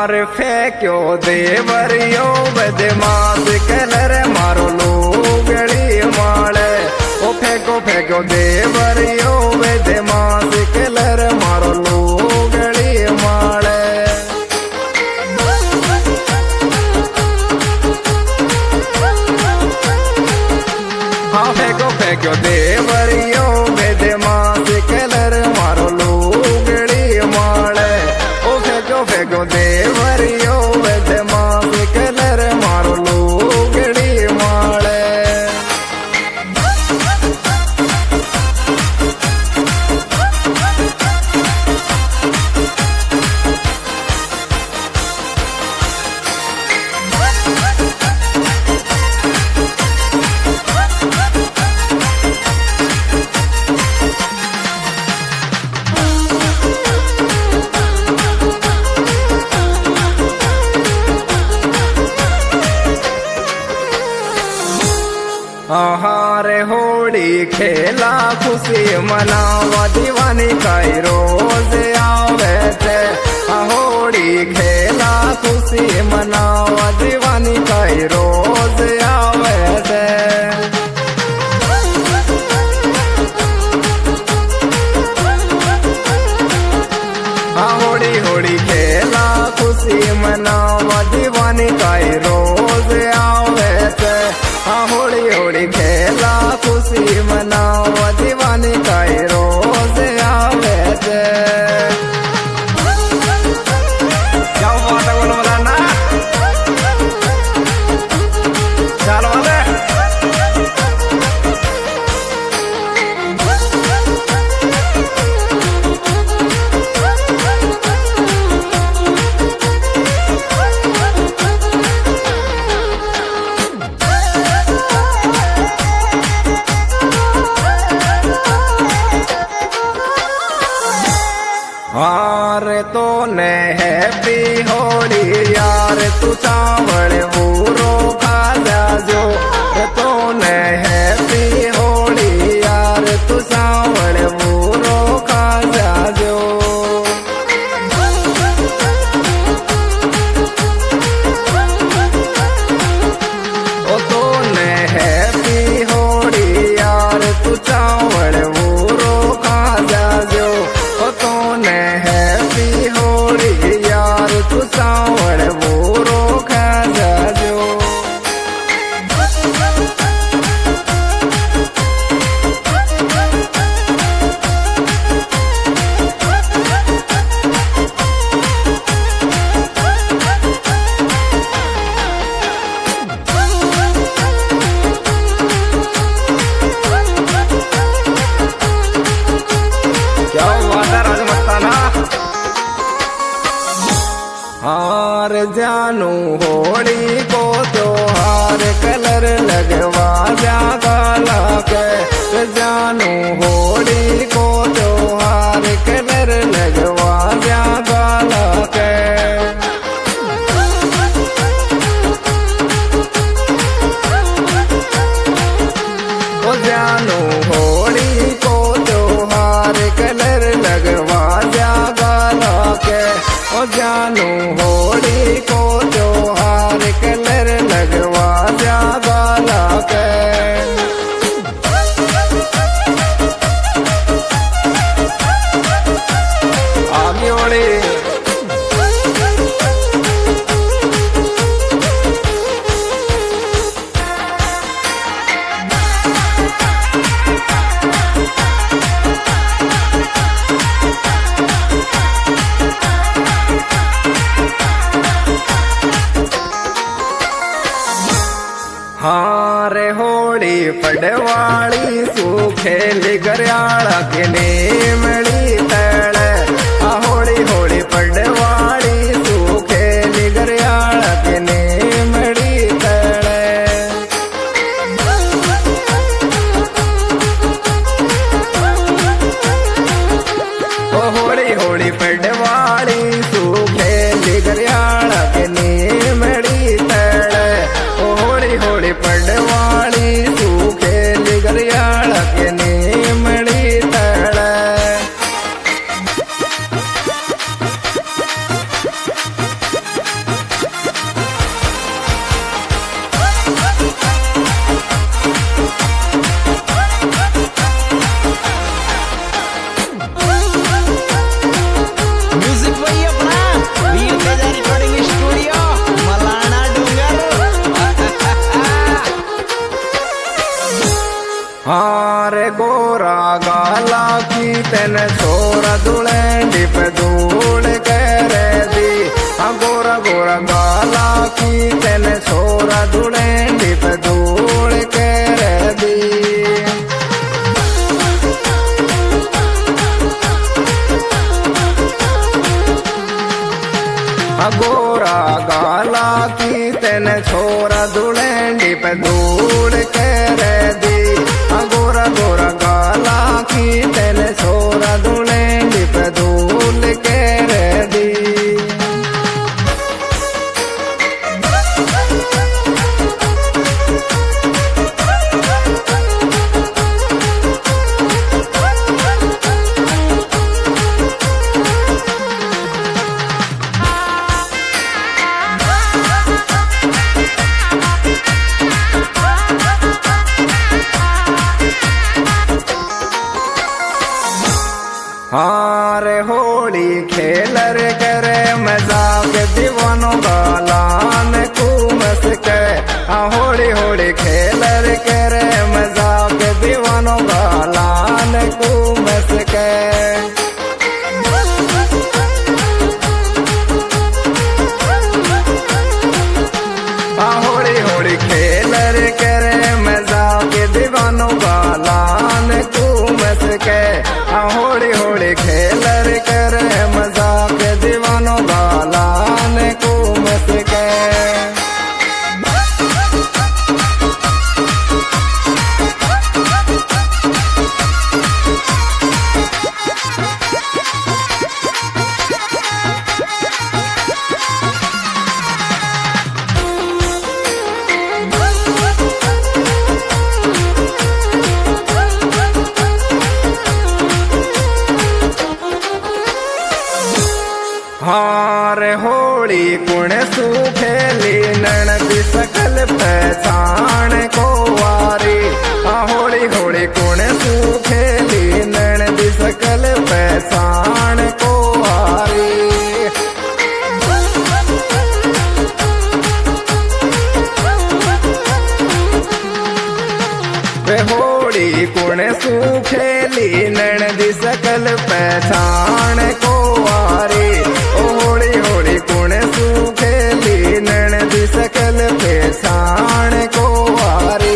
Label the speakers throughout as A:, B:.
A: रे फेंक्यो देवरियो बदमाश कलर मारो लुगड़ी माले। ओ फेंको फेंको देवरियो बदमाश कलर मारो लुगड़ी माले। हाँ फेंको फेंको देवरियो बदमाश कलर मारो लुगड़ी माले। ओ फेंको फेंको देवरियो बदमाश कलर मारो लुगड़ी माले। रे होली खेला खुशी मनावा दीवानी काई रोज आवे थे। होली खेला खुशी मनावा दीवानी काई रोज आवे थे। होली होली खेला खुशी मनावा दीवानी काई रोज आवे थे। होली होली खेला खुशी मनावा दीवानी काई रोज आवे थे। क्या बात है बोलो मलाना चल वाले। रे तो ने हैप्पी होली यार तू चावल पूरो खा जाजो। रे तो ने हैप्पी होली यार तू चावल पूरो खा जाजो। ओ तो ने हैप्पी होली यार तू चावल पूरो खा जाजो। ओ तो ने हैप्पी होली यार तू चावल पूरो खा जाजो। क्या बात है राजमस्ताना। हार जानू होली को त्योहार कलर लगवा जा गाला के। जानू होली को त्योहार कलर लगवा जा गाला के। ओ जानू होली को त्योहार कलर लगवा जा गाला के। ओ जानू होली को त्योहार कलर लगवा जा गाला के। आगे ओढ़े हाँ रे होली पड़वाली सूखेली गरियाला के नेमड़ी तड़। होली होली पड़वाली सूखेली गरियाला के नेमड़ी तड़। ओ होली होली पड़वाली सूखेली गरियाला के नेमड़ी तड़। ओ होली होली पड़वाली सूखेली गरियाला के नेमड़ी तड़। हारे गोरा गाला की तेन छोरा दुलेंडी पे धूल कर दी। गोरा गोरा गाला की तेन छोरा दुलेंडी पे धूल कर दी। गोरा गाला की तेन छोरा दुलेंडी पे धूल कर दी। गोरा गोरा गाला की तेन छोरा दुलेंडी पे धूल कर दी। हारे होली खेलर करे मजाक दीवानो गालान कुमस के। होली होली खेलर करे मजाक दीवानो गालान कुमस के। होली होली खेलर करे मजाक दीवानो गालान कुमस के। होली होली खेलर करे मजाक दीवानो गालान कुमस के। हारे होली कुण सुखेली ननदी सकल पहचान को वारी। होली होली कुण सुखेली ननदी सकल पहचान को वारी। होली कुण सुखेली ननदी सकल पहचान को वारी। होली होली कुण सुखेली ननदी सकल पहचान को वारी।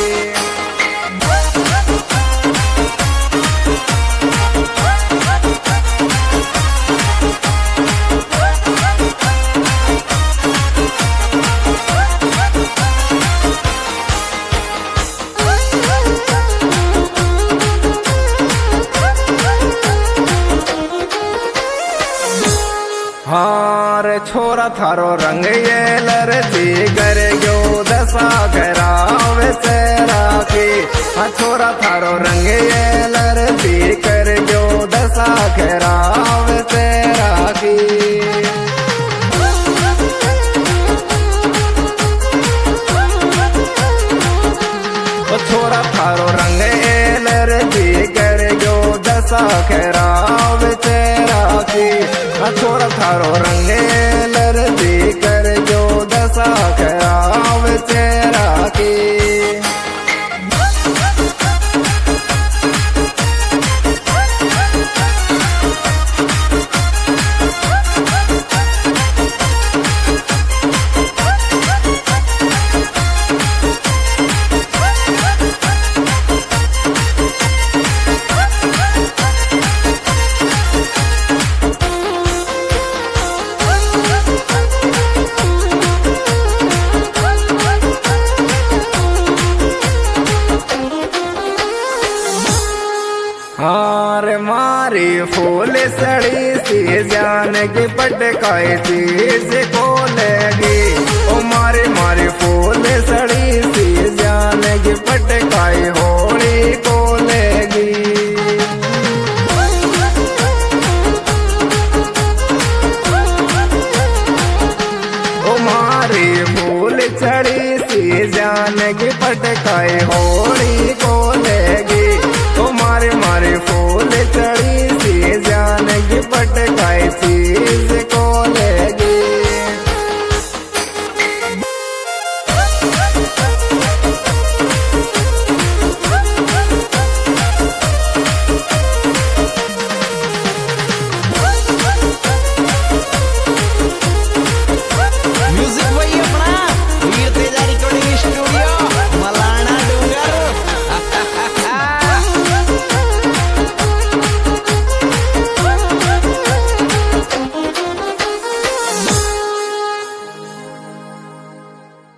A: हार छोरा थारो रंग ये लरती कर गयो दशा घरावे से राखी। छोरा थारो रंग ये लरती कर गयो दशा घरावे से राखी। छोरा थारो रंग ये लरती कर गयो दशा घरावे से राखी। छोरा थारो रंगे लरदी कर जो दशा खराब चेहरा की। हार मारी फूल सड़ी सी जान की पटकाई चीज को लेगी। ओ मारी मारी फूल सड़ी सी जान की पटकाई होली को लेगी। ओ मारी फूल सड़ी सी जान की पटकाई होली को लेगी। ओ मारी मारी फूल चढ़ी सी जान की पटकाई सी